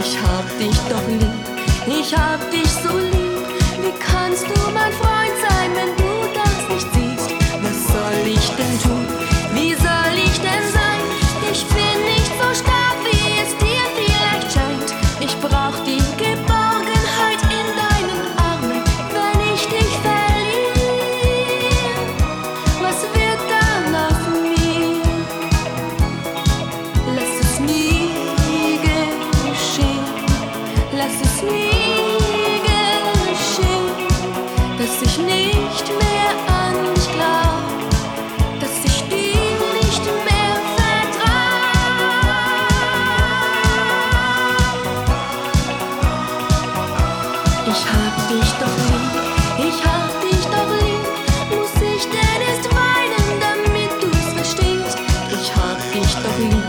Ich hab dich doch lieb, ich hab dich so lieb. Wie kannst du mein Freund sein, wenn du das nicht siehst? Was soll ich denn tun? Wie soll ich denn sein? Ich bin nicht so stark, wie es dir vielleicht scheint. Ich brauch die Geborgenheit in deinen Armen, wenn ich dich verliere. Was wird dann aus mir? Lass es nie geschehen, lass es nie geschehen, dass ich nicht mehr an dich glaub, dass ich dir nicht mehr vertrau. Ich hab dich doch lieb, ich hab dich doch lieb. Muss ich denn erst weinen, damit du's verstehst? Ich hab dich doch lieb.